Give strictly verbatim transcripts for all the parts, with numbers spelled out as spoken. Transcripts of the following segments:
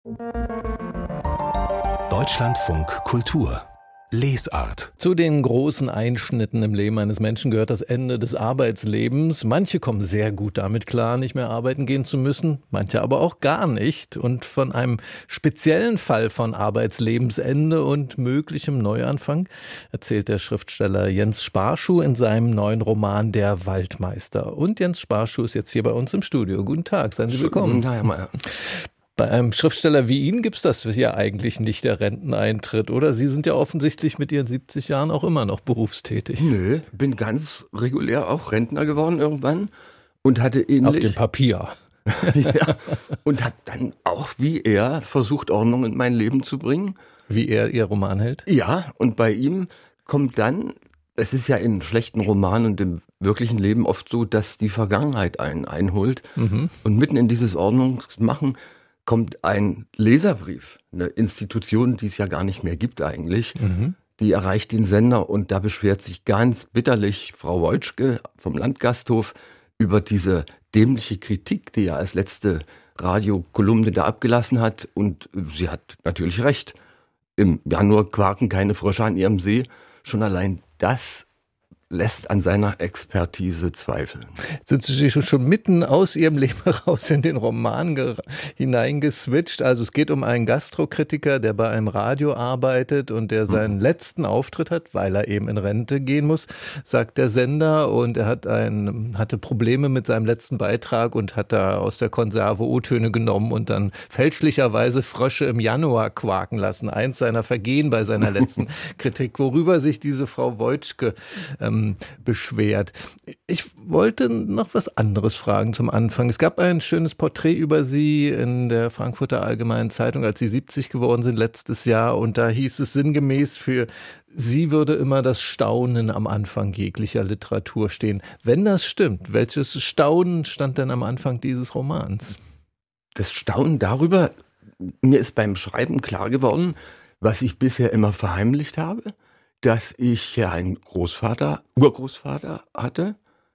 Deutschlandfunk Kultur Lesart. Zu den großen Einschnitten im Leben eines Menschen gehört das Ende des Arbeitslebens. Manche kommen sehr gut damit klar, nicht mehr arbeiten gehen zu müssen, manche aber auch gar nicht. Und von einem speziellen Fall von Arbeitslebensende und möglichem Neuanfang erzählt der Schriftsteller Jens Sparschuh in seinem neuen Roman Der Waldmeister. Und Jens Sparschuh ist jetzt hier bei uns im Studio. Guten Tag, seien Sie willkommen. Guten Tag, Herr Meier. Bei einem Schriftsteller wie Ihnen gibt es das ja eigentlich nicht, der Renteneintritt, oder? Sie sind ja offensichtlich mit Ihren siebzig Jahren auch immer noch berufstätig. Nö, bin ganz regulär auch Rentner geworden irgendwann und hatte ähnlich... Auf dem Papier. Ja, und habe dann auch wie er versucht, Ordnung in mein Leben zu bringen. Wie er Ihr Roman hält? Ja, und bei ihm kommt dann, es ist ja in schlechten Romanen und im wirklichen Leben oft so, dass die Vergangenheit einen einholt. Mhm. Und mitten in dieses Ordnungsmachen kommt ein Leserbrief, eine Institution, die es ja gar nicht mehr gibt eigentlich, mhm. die erreicht den Sender und da beschwert sich ganz bitterlich Frau Woitschke vom Landgasthof über diese dämliche Kritik, die er als letzte Radiokolumne da abgelassen hat, und sie hat natürlich recht. Im Januar quaken keine Frösche an ihrem See. Schon allein das lässt an seiner Expertise zweifeln. Sind Sie schon mitten aus Ihrem Leben heraus in den Roman ge- hineingeswitcht? Also es geht um einen Gastrokritiker, der bei einem Radio arbeitet und der seinen mhm. letzten Auftritt hat, weil er eben in Rente gehen muss, sagt der Sender. Und er hat ein, hatte Probleme mit seinem letzten Beitrag und hat da aus der Konserve O-Töne genommen und dann fälschlicherweise Frösche im Januar quaken lassen. Eins seiner Vergehen bei seiner letzten Kritik, worüber sich diese Frau Woitschke ähm, beschwert. Ich wollte noch was anderes fragen zum Anfang. Es gab ein schönes Porträt über Sie in der Frankfurter Allgemeinen Zeitung, als Sie siebzig geworden sind letztes Jahr, und da hieß es sinngemäß, für Sie würde immer das Staunen am Anfang jeglicher Literatur stehen. Wenn das stimmt, welches Staunen stand denn am Anfang dieses Romans? Das Staunen darüber, mir ist beim Schreiben klar geworden, was ich bisher immer verheimlicht habe, dass ich ja einen Großvater, Urgroßvater hatte,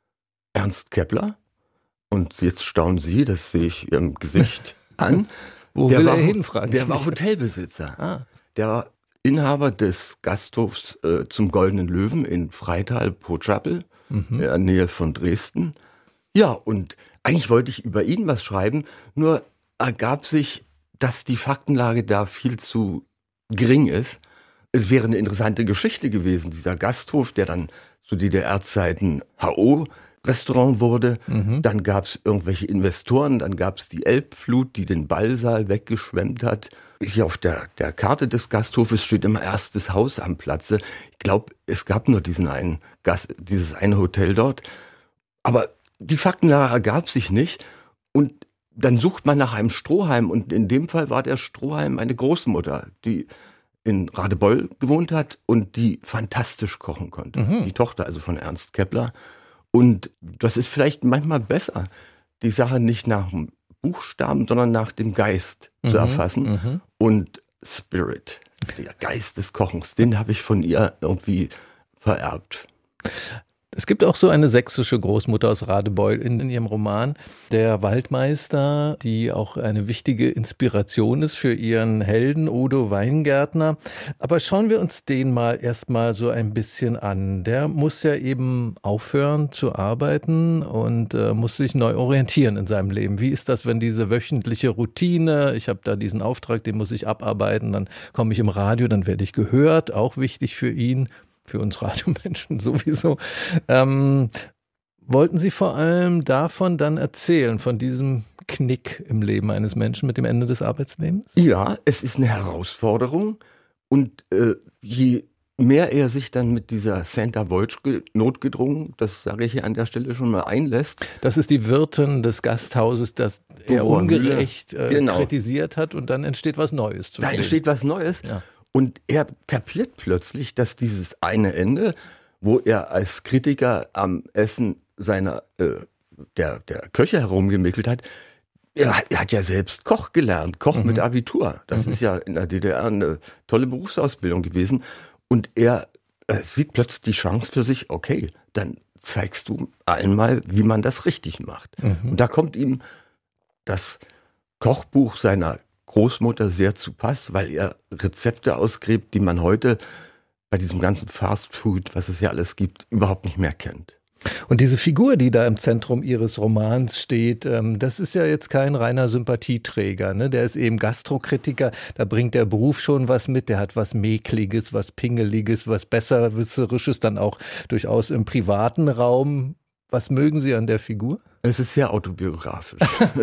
Ernst Kepler. Und jetzt staunen Sie, das sehe ich Ihrem Gesicht an. Wo der will war, er hin, fragen Der war Hotelbesitzer. Ah. Der war Inhaber des Gasthofs äh, zum Goldenen Löwen in Freital, Potschappel, mhm. in der Nähe von Dresden. Ja, und eigentlich wollte ich über ihn was schreiben, nur ergab sich, dass die Faktenlage da viel zu gering ist. Es wäre eine interessante Geschichte gewesen, dieser Gasthof, der dann zu D D R-Zeiten H O-Restaurant wurde. Mhm. Dann gab es irgendwelche Investoren, dann gab es die Elbflut, die den Ballsaal weggeschwemmt hat. Hier auf der, der Karte des Gasthofes steht immer erstes Haus am Platze. Ich glaube, es gab nur diesen einen Gast, dieses eine Hotel dort. Aber die Faktenlage ergab sich nicht. Und dann sucht man nach einem Strohhalm. Und in dem Fall war der Strohhalm eine Großmutter, die in Radebeul gewohnt hat und die fantastisch kochen konnte. Mhm. Die Tochter also von Ernst Kepler. Und das ist vielleicht manchmal besser, die Sache nicht nach dem Buchstaben, sondern nach dem Geist mhm. zu erfassen. Mhm. Und Spirit, der Geist des Kochens, den habe ich von ihr irgendwie vererbt. Es gibt auch so eine sächsische Großmutter aus Radebeul in, in ihrem Roman, Der Waldmeister, die auch eine wichtige Inspiration ist für ihren Helden Odo Weingärtner. Aber schauen wir uns den mal erstmal so ein bisschen an. Der muss ja eben aufhören zu arbeiten und äh, muss sich neu orientieren in seinem Leben. Wie ist das, wenn diese wöchentliche Routine, ich habe da diesen Auftrag, den muss ich abarbeiten, dann komme ich im Radio, dann werde ich gehört, auch wichtig für ihn. Für uns Radiomenschen sowieso. Ähm, wollten Sie vor allem davon dann erzählen, von diesem Knick im Leben eines Menschen mit dem Ende des Arbeitslebens? Ja, es ist eine Herausforderung. Und äh, je mehr er sich dann mit dieser Santa Woitschke notgedrungen, das sage ich hier an der Stelle schon mal, einlässt. Das ist die Wirtin des Gasthauses, das er ungerecht äh, genau. kritisiert hat, und dann entsteht was Neues. Da entsteht was Neues. Ja. Und er kapiert plötzlich, dass dieses eine Ende, wo er als Kritiker am Essen seiner äh, der, der Köche herumgemickelt hat, er, er hat ja selbst Koch gelernt, Koch mhm. mit Abitur. Das mhm. ist ja in der D D R eine tolle Berufsausbildung gewesen. Und er äh, sieht plötzlich die Chance für sich, okay, dann zeigst du allen mal, wie man das richtig macht. Mhm. Und da kommt ihm das Kochbuch seiner Großmutter sehr zu passt, weil er Rezepte ausgräbt, die man heute bei diesem ganzen Fast Food, was es ja alles gibt, überhaupt nicht mehr kennt. Und diese Figur, die da im Zentrum Ihres Romans steht, das ist ja jetzt kein reiner Sympathieträger, ne? Der ist eben Gastrokritiker, da bringt der Beruf schon was mit, der hat was Mäkliges, was Pingeliges, was Besserwisserisches, dann auch durchaus im privaten Raum. Was mögen Sie an der Figur? Es ist sehr autobiografisch.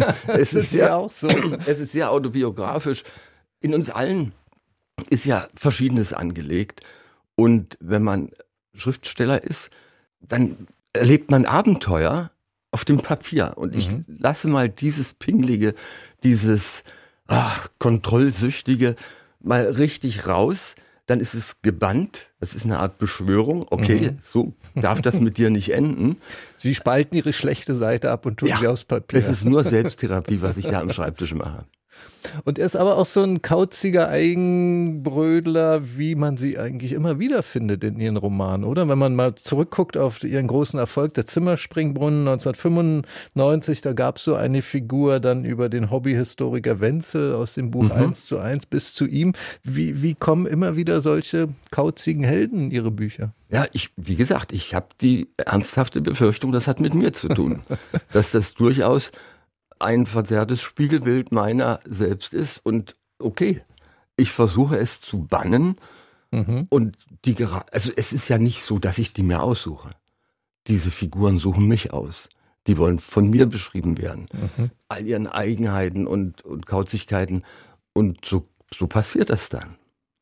es ist ja auch so. Es ist sehr autobiografisch. In uns allen ist ja Verschiedenes angelegt. Und wenn man Schriftsteller ist, dann erlebt man Abenteuer auf dem Papier. Und ich mhm. lasse mal dieses Pingelige, dieses ach, Kontrollsüchtige mal richtig raus. Dann ist es gebannt. Das ist eine Art Beschwörung. Okay, mhm. so darf das mit dir nicht enden. Sie spalten Ihre schlechte Seite ab und tun ja, sie aufs Papier. Es ist nur Selbsttherapie, was ich da am Schreibtisch mache. Und er ist aber auch so ein kauziger Eigenbrödler, wie man sie eigentlich immer wieder findet in ihren Romanen, oder? Wenn man mal zurückguckt auf ihren großen Erfolg, der Zimmerspringbrunnen neunzehnhundertfünfundneunzig, da gab es so eine Figur dann über den Hobbyhistoriker Wenzel aus dem Buch mhm. eins zu eins bis zu ihm. Wie, wie kommen immer wieder solche kauzigen Helden in Ihre Bücher? Ja, ich, wie gesagt, ich habe die ernsthafte Befürchtung, das hat mit mir zu tun, dass das durchaus ein verzerrtes Spiegelbild meiner selbst ist und okay, ich versuche es zu bannen mhm. und die also es ist ja nicht so, dass ich die mir aussuche. Diese Figuren suchen mich aus. Die wollen von mir beschrieben werden. Mhm. All ihren Eigenheiten und, und Kauzigkeiten und so, so passiert das dann.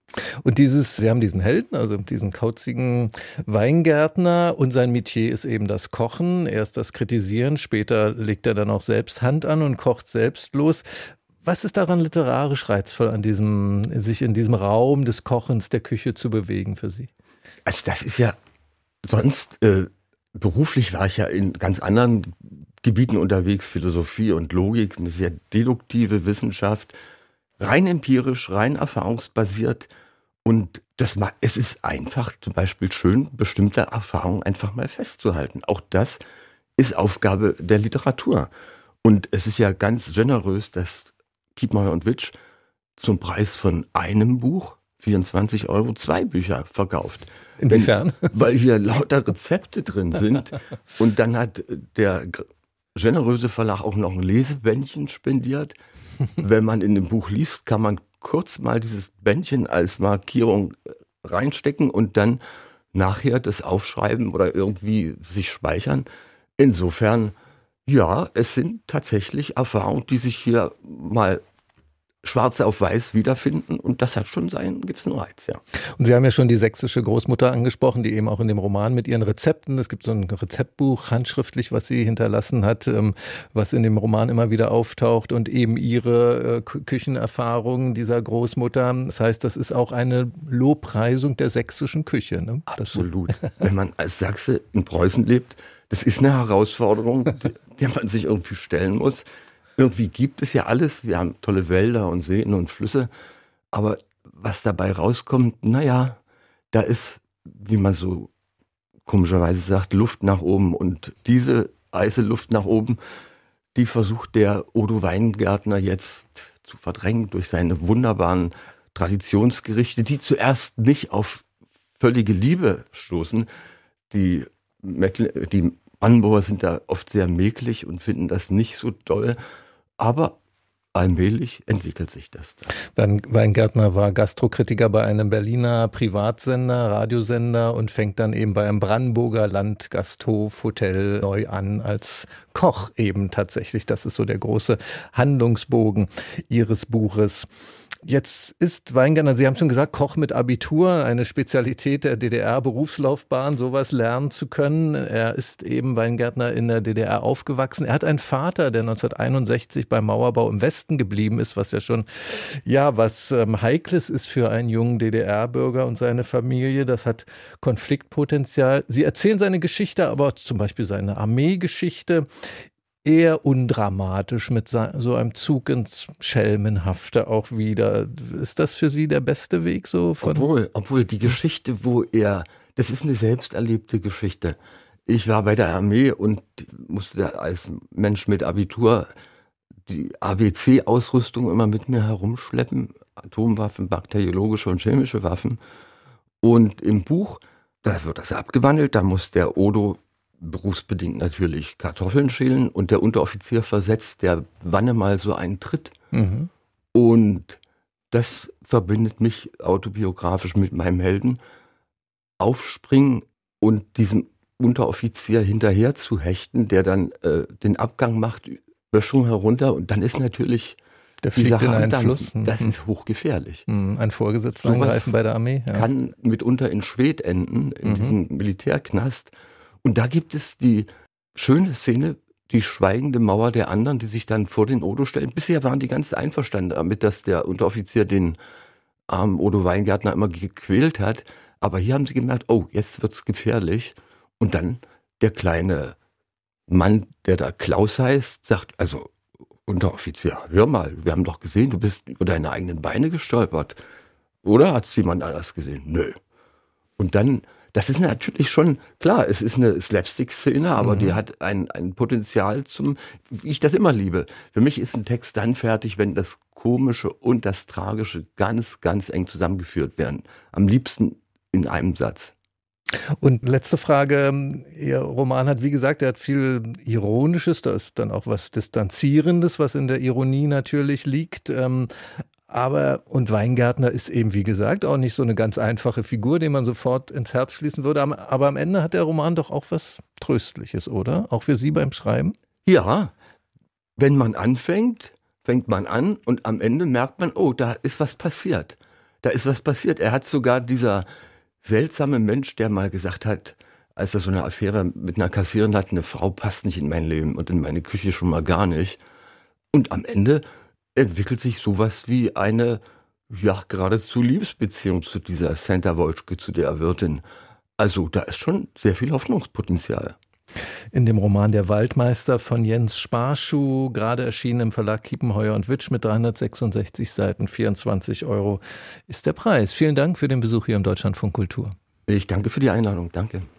Und dieses, Sie haben diesen Helden, also diesen kauzigen Weingärtner und sein Metier ist eben das Kochen. Erst das Kritisieren, später legt er dann auch selbst Hand an und kocht selbst los. Was ist daran literarisch reizvoll, an diesem, sich in diesem Raum des Kochens, der Küche zu bewegen für Sie? Also das ist ja, sonst äh, beruflich war ich ja in ganz anderen Gebieten unterwegs, Philosophie und Logik, eine sehr deduktive Wissenschaft, rein empirisch, rein erfahrungsbasiert und das, es ist einfach zum Beispiel schön, bestimmte Erfahrungen einfach mal festzuhalten. Auch das ist Aufgabe der Literatur. Und es ist ja ganz generös, dass Kiepenheuer und Witsch zum Preis von einem Buch, vierundzwanzig Euro, zwei Bücher verkauft. Inwiefern? Wenn, weil hier lauter Rezepte drin sind und dann hat der generöse Verlag auch noch ein Lesebändchen spendiert. Wenn man in dem Buch liest, kann man kurz mal dieses Bändchen als Markierung reinstecken und dann nachher das aufschreiben oder irgendwie sich speichern. Insofern, ja, es sind tatsächlich Erfahrungen, die sich hier mal schwarz auf weiß wiederfinden und das hat schon seinen gewissen Reiz, ja. Und Sie haben ja schon die sächsische Großmutter angesprochen, die eben auch in dem Roman mit ihren Rezepten, es gibt so ein Rezeptbuch handschriftlich, was sie hinterlassen hat, was in dem Roman immer wieder auftaucht und eben ihre Küchenerfahrungen dieser Großmutter. Das heißt, das ist auch eine Lobpreisung der sächsischen Küche, ne? Absolut. Wenn man als Sachse in Preußen lebt, das ist eine Herausforderung, der man sich irgendwie stellen muss. Irgendwie gibt es ja alles. Wir haben tolle Wälder und Seen und Flüsse. Aber was dabei rauskommt, naja, da ist, wie man so komischerweise sagt, Luft nach oben. Und diese heiße Luft nach oben, die versucht der Odo Weingärtner jetzt zu verdrängen durch seine wunderbaren Traditionsgerichte, die zuerst nicht auf völlige Liebe stoßen. Die, die Brandenburger sind da oft sehr mäklig und finden das nicht so toll. Aber allmählich entwickelt sich das. Dann Weingärtner war Gastrokritiker bei einem Berliner Privatsender, Radiosender und fängt dann eben bei einem Brandenburger Landgasthof, Hotel neu an als Koch eben tatsächlich. Das ist so der große Handlungsbogen Ihres Buches. Jetzt ist Weingärtner, Sie haben schon gesagt, Koch mit Abitur, eine Spezialität der D D R-Berufslaufbahn, sowas lernen zu können. Er ist eben Weingärtner in der D D R aufgewachsen. Er hat einen Vater, der neunzehnhunderteinundsechzig beim Mauerbau im Westen geblieben ist, was ja schon, ja, was ähm, Heikles ist für einen jungen D D R-Bürger und seine Familie. Das hat Konfliktpotenzial. Sie erzählen seine Geschichte, aber zum Beispiel seine Armeegeschichte, eher undramatisch mit so einem Zug ins Schelmenhafte auch wieder. Ist das für Sie der beste Weg so? Von obwohl, obwohl die Geschichte, wo er, das ist eine selbst erlebte Geschichte. Ich war bei der Armee und musste als Mensch mit Abitur die A B C-Ausrüstung immer mit mir herumschleppen. Atomwaffen, bakteriologische und chemische Waffen. Und im Buch, da wird das abgewandelt, da muss der Odo berufsbedingt natürlich Kartoffeln schälen und der Unteroffizier versetzt der Wanne mal so einen Tritt. Mhm. Und das verbindet mich autobiografisch mit meinem Helden. Aufspringen und diesem Unteroffizier hinterher zu hechten, der dann äh, den Abgang macht, Böschung herunter und dann ist natürlich der fliegt in einen Fluss. Das ist hochgefährlich. Ein Vorgesetzter angreifen bei der Armee. Ja. Kann mitunter in Schwedt enden, in mhm. diesem Militärknast. Und da gibt es die schöne Szene, die schweigende Mauer der anderen, die sich dann vor den Odo stellen. Bisher waren die ganz einverstanden damit, dass der Unteroffizier den armen Odo Weingärtner immer gequält hat. Aber hier haben sie gemerkt, oh, jetzt wird's gefährlich. Und dann der kleine Mann, der da Klaus heißt, sagt, also Unteroffizier, hör mal, wir haben doch gesehen, du bist über deine eigenen Beine gestolpert. Oder hat es jemand anders gesehen? Nö. Und dann, das ist natürlich schon, klar, es ist eine Slapstick-Szene, aber mhm. die hat ein, ein Potenzial zum, wie ich das immer liebe. Für mich ist ein Text dann fertig, wenn das Komische und das Tragische ganz, ganz eng zusammengeführt werden. Am liebsten in einem Satz. Und letzte Frage, Ihr Roman hat, wie gesagt, er hat viel Ironisches, da ist dann auch was Distanzierendes, was in der Ironie natürlich liegt, aber, und Weingärtner ist eben, wie gesagt, auch nicht so eine ganz einfache Figur, die man sofort ins Herz schließen würde, aber am Ende hat der Roman doch auch was Tröstliches, oder? Auch für Sie beim Schreiben? Ja, wenn man anfängt, fängt man an und am Ende merkt man, oh, da ist was passiert, da ist was passiert. Er hat sogar dieser seltsame Mensch, der mal gesagt hat, als er so eine Affäre mit einer Kassiererin hat, eine Frau passt nicht in mein Leben und in meine Küche schon mal gar nicht. Und am Ende entwickelt sich sowas wie eine, ja, geradezu Liebesbeziehung zu dieser Santa Wojcik, zu der Wirtin. Also da ist schon sehr viel Hoffnungspotenzial. In dem Roman Der Waldmeister von Jens Sparschuh, gerade erschienen im Verlag Kiepenheuer und Witsch mit dreihundertsechsundsechzig Seiten, vierundzwanzig Euro ist der Preis. Vielen Dank für den Besuch hier im Deutschlandfunk Kultur. Ich danke für die Einladung, danke.